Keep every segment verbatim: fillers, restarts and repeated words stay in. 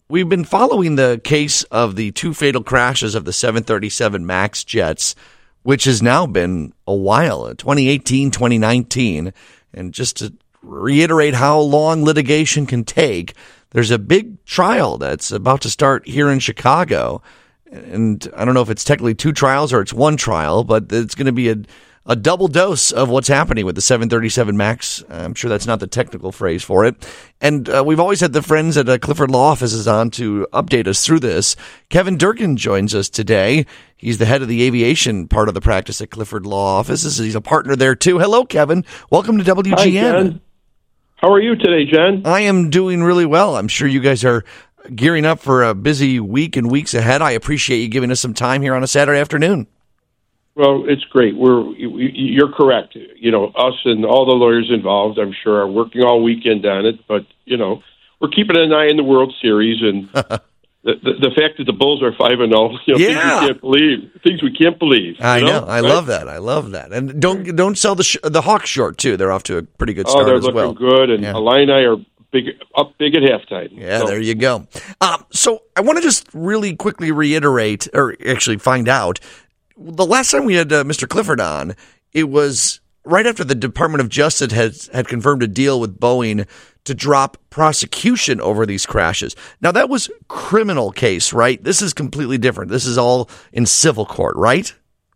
we've been following the case of the two fatal crashes of the seven thirty-seven MAX jets, which has now been a while, twenty eighteen, twenty nineteen. And just to reiterate how long litigation can take, there's a big trial that's about to start here in Chicago. And I don't know if it's technically two trials or it's one trial, but it's going to be a, a double dose of what's happening with the seven thirty-seven MAX. I'm sure that's not the technical phrase for it. And uh, we've always had the friends at uh, Clifford Law Offices on to update us through this. Kevin Durkin joins us today. He's the head of the aviation part of the practice at Clifford Law Offices. He's a partner there, too. Hello, Kevin. Welcome to W G N. Hi, Jen. How are you today, Jen? I am doing really well. I'm sure you guys are gearing up for a busy week and weeks ahead. I appreciate you giving us some time here on a Saturday afternoon. Well, it's great. We're you're correct. You know, us and all the lawyers involved, I'm sure, are working all weekend on it. But you know, we're keeping an eye on the World Series, and the, the the fact that the Bulls are five and zero, you know, yeah. things we can't believe. Things we can't believe. I know. know. I right? love that. I love that. And don't don't sell the sh- the Hawks short too. They're off to a pretty good oh, start they're as looking well. good, and yeah. Illini are big up big at halftime. Yeah, so. there you go. Um, so I want to just really quickly reiterate, or actually find out. The last time we had uh, Mister Clifford on, it was right after the Department of Justice had had confirmed a deal with Boeing to drop prosecution over these crashes. Now, that was criminal case, right? This is completely different. This is all in civil court, right?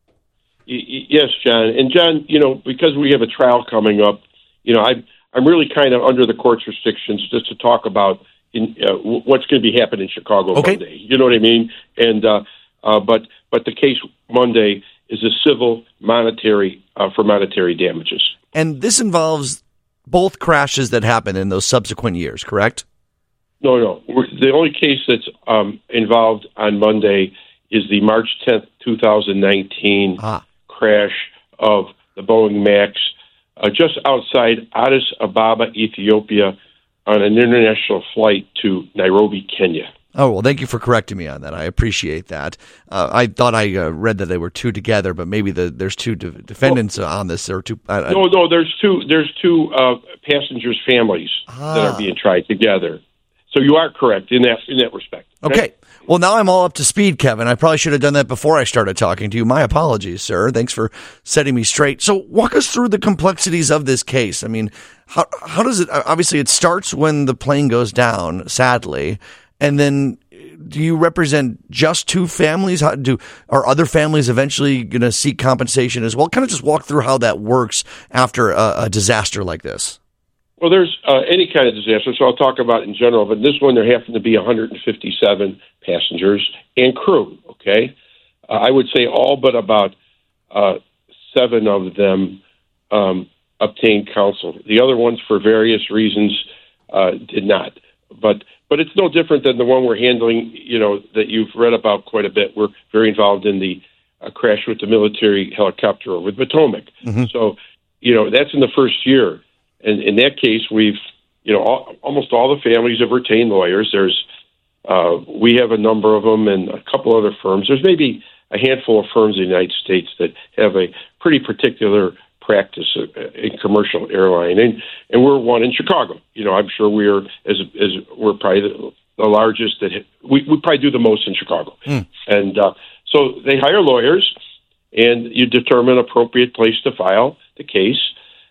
Yes, John. And John, you know, because we have a trial coming up, you know, I, I'm really kind of under the court's restrictions just to talk about in, uh, what's going to be happening in Chicago okay. Monday. You know what I mean? And uh, uh, but but the case Monday is a civil monetary uh, for monetary damages. And this involves both crashes that happened in those subsequent years, correct? No, no. We're, the only case that's um, involved on Monday is the March tenth, twenty nineteen ah. crash of the Boeing MAX uh, just outside Addis Ababa, Ethiopia, on an international flight to Nairobi, Kenya. Oh, well, thank you for correcting me on that. I appreciate that. Uh, I thought I uh, read that they were two together, but maybe the, there's two de- defendants well, on this. Or two. Uh, no, no, there's two. There's two uh, passengers' families ah. that are being tried together. So you are correct in that in that respect. Okay. okay. Well, now I'm all up to speed, Kevin. I probably should have done that before I started talking to you. My apologies, sir. Thanks for setting me straight. So walk us through the complexities of this case. I mean, how how does it? Obviously, it starts when the plane goes down, sadly. And then do you represent just two families? How do are other families eventually going to seek compensation as well? Kind of just walk through how that works after a, a disaster like this. Well, there's uh, any kind of disaster, so I'll talk about it in general. But this one, there happened to be one hundred fifty-seven passengers and crew, okay? Uh, I would say all but about uh, seven of them um, obtained counsel. The other ones, for various reasons, uh, did not. But but it's no different than the one we're handling, you know, that you've read about quite a bit. We're very involved in the uh, crash with the military helicopter over the Potomac. Mm-hmm. So, you know, that's in the first year. And in that case, we've, you know, all, almost all the families have retained lawyers. There's, uh, we have a number of them and a couple other firms. There's maybe a handful of firms in the United States that have a pretty particular practice in commercial airline, and and we're one in Chicago. You know, I'm sure we're as as we're probably the, the largest that we we probably do the most in Chicago. Mm. And uh, so they hire lawyers, and you determine appropriate place to file the case,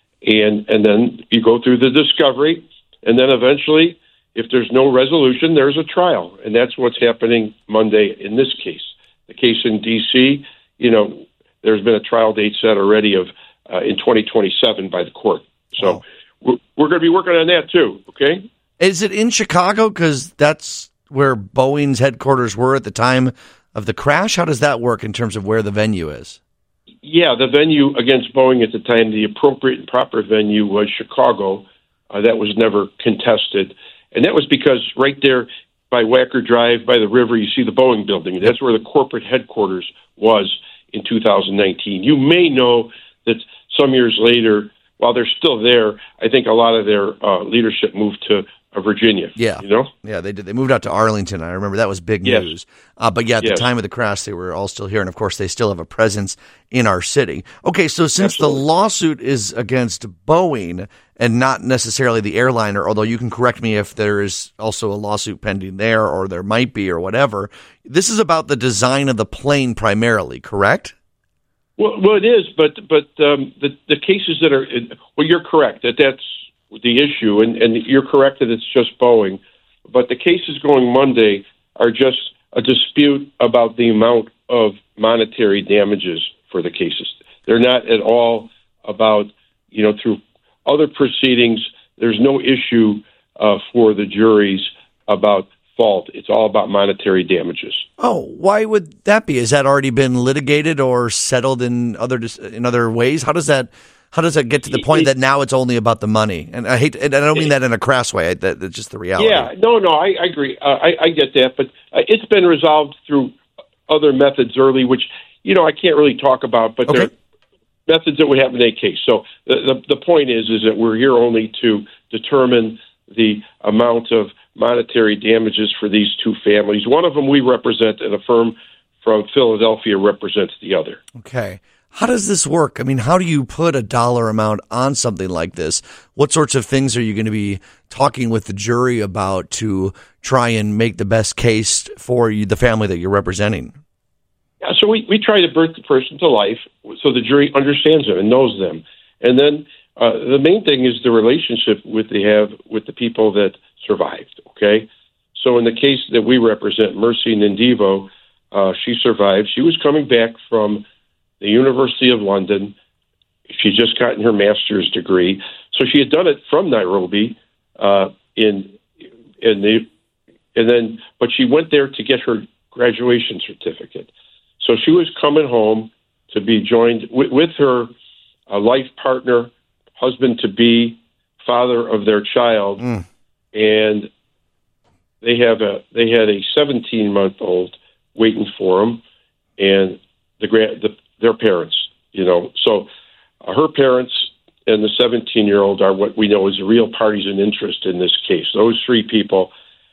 and and then you go through the discovery, and then eventually, if there's no resolution, there's a trial, and that's what's happening Monday in this case. The case in D C, you know, there's been a trial date set already of Uh, in twenty twenty-seven by the court. So wow. we're, we're going to be working on that too, okay? Is it in Chicago? Because that's where Boeing's headquarters were at the time of the crash. How does that work in terms of where the venue is? Yeah, the venue against Boeing at the time, the appropriate and proper venue was Chicago. Uh, that was never contested. And that was because right there by Wacker Drive, by the river, you see the Boeing building. That's where the corporate headquarters was in two thousand nineteen. You may know that some years later, while they're still there, I think a lot of their uh, leadership moved to uh, Virginia. Yeah. You know? Yeah, they did. They moved out to Arlington. I remember that was big Yes. news. Uh, but yeah, at Yes. the time of the crash, they were all still here. And of course, they still have a presence in our city. Okay, so since Absolutely. the lawsuit is against Boeing and not necessarily the airliner, although you can correct me if there is also a lawsuit pending there or there might be or whatever, this is about the design of the plane primarily, correct? Well, well, it is, but but um, the the cases that are well, you're correct that that's the issue, and, and you're correct that it's just Boeing. But the cases going Monday are just a dispute about the amount of monetary damages for the cases. They're not at all about, you know, through other proceedings. There's no issue uh, for the juries about fault. It's all about monetary damages. Oh, why would that be? Has that already been litigated or settled in other in other ways? How does that how does that get to the point that now it's only about the money? And I hate, and I don't mean that in a crass way. That, that's just the reality. Yeah, no, no, I, I agree. Uh, I, I get that, but uh, it's been resolved through other methods early, which you know I can't really talk about. But Okay. they're methods that would happen in a case. So the, the the point is is that we're here only to determine the amount of monetary damages for these two families. One of them we represent, and a firm from Philadelphia represents the other. Okay. How does this work? I mean, how do you put a dollar amount on something like this? What sorts of things are you going to be talking with the jury about to try and make the best case for you, the family that you're representing? Yeah, so we, we try to birth the person to life so the jury understands them and knows them. And then uh, the main thing is the relationship with they have with the people that survived, okay? So in the case that we represent, Mercy Nandivo, uh, she survived. She was coming back from the University of London. She just gotten her master's degree. So she had done it from Nairobi uh, in in the and then but she went there to get her graduation certificate. So she was coming home to be joined with, with her uh, life partner, husband to be, father of their child, Mm. and they have a they had a seventeen month old waiting for them, and the grand the, their parents, you know. So uh, her parents and the seventeen year old are what we know is the real parties in interest in this case. Those three people,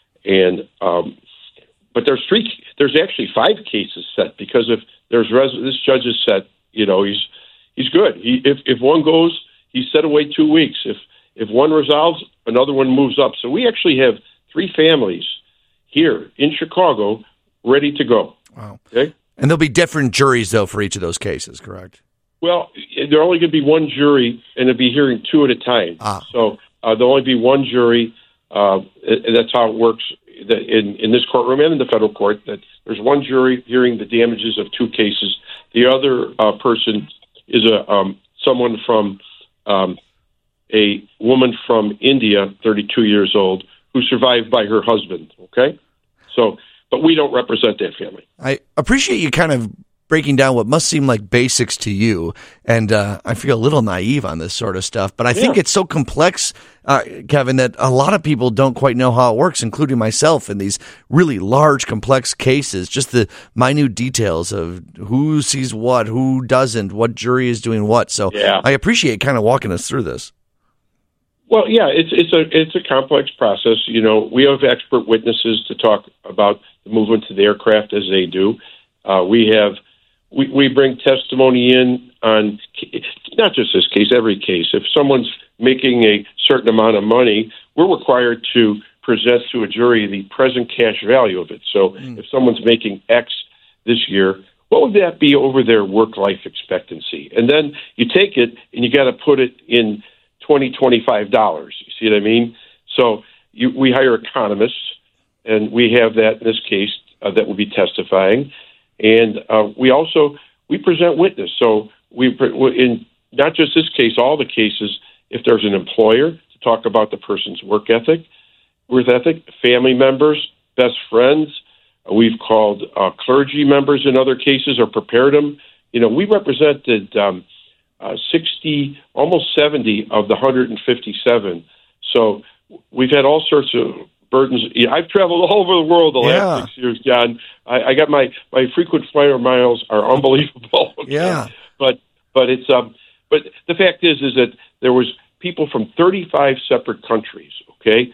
and um, but there's three. There's actually five cases set because if there's res- this judge is set, you know, he's he's good. He if if one goes, he's set away two weeks. If if one resolves, another one moves up. So we actually have three families here in Chicago ready to go. Wow. Okay. And there'll be different juries, though, for each of those cases, correct? Well, there only going to be one jury, and they'll be hearing two at a time. Ah. So uh, there'll only be one jury, uh, and that's how it works in, in this courtroom and in the federal court, that there's one jury hearing the damages of two cases. The other uh, person is a um, someone from um, a woman from India, thirty-two years old, who survived by her husband, okay? So, but we don't represent that family. I appreciate you kind of breaking down what must seem like basics to you, and uh, I feel a little naive on this sort of stuff, but I think Yeah. it's so complex, uh, Kevin, that a lot of people don't quite know how it works, including myself, in these really large, complex cases, just the minute details of who sees what, who doesn't, what jury is doing what. So Yeah. I appreciate kind of walking us through this. Well, yeah, it's it's a it's a complex process. You know, we have expert witnesses to talk about the movement of the aircraft as they do. Uh, we have we, we bring testimony in on not just this case, every case. If someone's making a certain amount of money, we're required to present to a jury the present cash value of it. So, mm. if someone's making X this year, what would that be over their work life expectancy? And then you take it and you got to put it in twenty, twenty-five dollars. You see what I mean? So you, we hire economists, and we have that in this case uh, that will be testifying. And uh, we also, we present witness. So we, in not just this case, all the cases, if there's an employer, to talk about the person's work ethic, work ethic, family members, best friends. Uh, we've called uh, clergy members in other cases or prepared them. You know, we represented um, Uh, sixty, almost seventy of the one hundred fifty-seven. So we've had all sorts of burdens. Yeah, I've traveled all over the world the last Yeah. six years, John. I, I got my, my frequent flyer miles are unbelievable. Okay? Yeah. But but it's um but the fact is is that there was people from thirty-five separate countries, okay?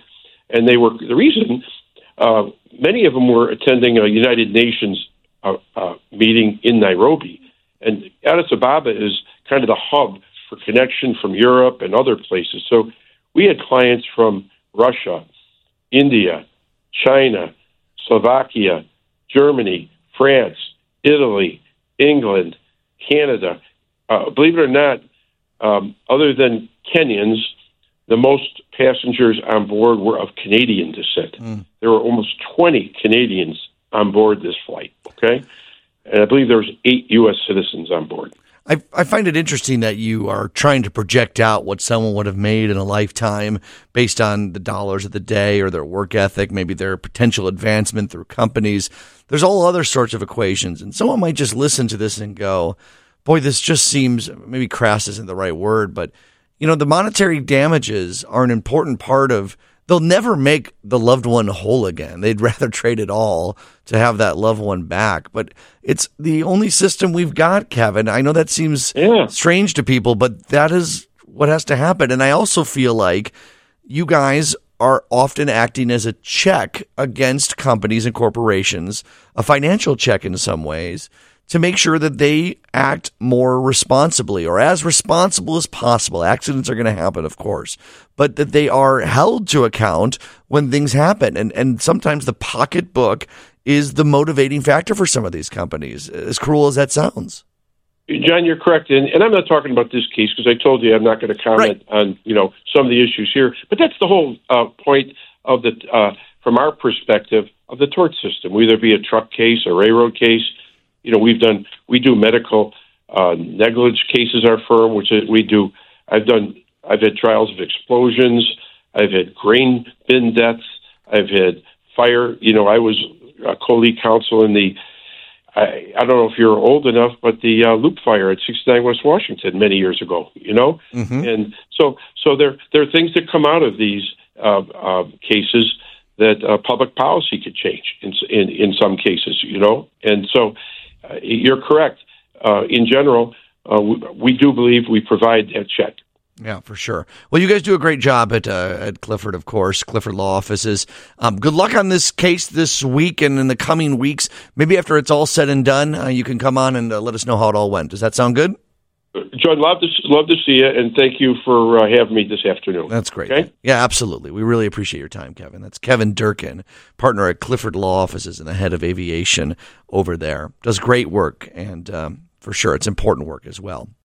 and they were the reason. Uh, many of them were attending a United Nations uh, uh, meeting in Nairobi, and Addis Ababa is kind of the hub for connection from Europe and other places. So we had clients from Russia, India, China, Slovakia, Germany, France, Italy, England, Canada. Uh, believe it or not, um, other than Kenyans, the most passengers on board were of Canadian descent. Mm. There were almost twenty Canadians on board this flight, okay? And I believe there was eight U S citizens on board. I, I find it interesting that you are trying to project out what someone would have made in a lifetime based on the dollars of the day or their work ethic, maybe their potential advancement through companies. There's all other sorts of equations. And someone might just listen to this and go, boy, this just seems, maybe crass isn't the right word, but you know, the monetary damages are an important part of, they'll never make the loved one whole again. They'd rather trade it all to have that loved one back. But it's the only system we've got, Kevin. I know that seems yeah. strange to people, but that is what has to happen. And I also feel like you guys are often acting as a check against companies and corporations, a financial check in some ways, to make sure that they act more responsibly or as responsible as possible. Accidents are going to happen, of course, but that they are held to account when things happen. And and sometimes the pocketbook is the motivating factor for some of these companies, as cruel as that sounds. John, you're correct. And, and I'm not talking about this case because I told you I'm not going to comment right. on, you know, some of the issues here. But that's the whole uh, point of the, uh, from our perspective, of the tort system, whether it be a truck case, a railroad case. You know, we've done, we do medical uh, negligence cases, our firm, which is, we do, I've done, I've had trials of explosions, I've had grain bin deaths, I've had fire, you know, I was a co-lead counsel in the, I, I don't know if you're old enough, but the uh, Loop Fire at sixty-nine West Washington many years ago, you know? Mm-hmm. And so, so there, there are things that come out of these uh, uh, cases that uh, public policy could change in, in, in some cases, you know? And so, Uh, you're correct. Uh, in general, uh, we, we do believe we provide that check. Yeah, for sure. Well, you guys do a great job at uh, at Clifford, of course, Clifford Law Offices. Um, good luck on this case this week and in the coming weeks. Maybe after it's all said and done, uh, you can come on and uh, let us know how it all went. Does that sound good? John, love to love to see you, and thank you for uh, having me this afternoon. That's great. Okay? Yeah, absolutely. We really appreciate your time, Kevin. That's Kevin Durkin, partner at Clifford Law Offices and the head of aviation over there. Does great work, and um, for sure, it's important work as well.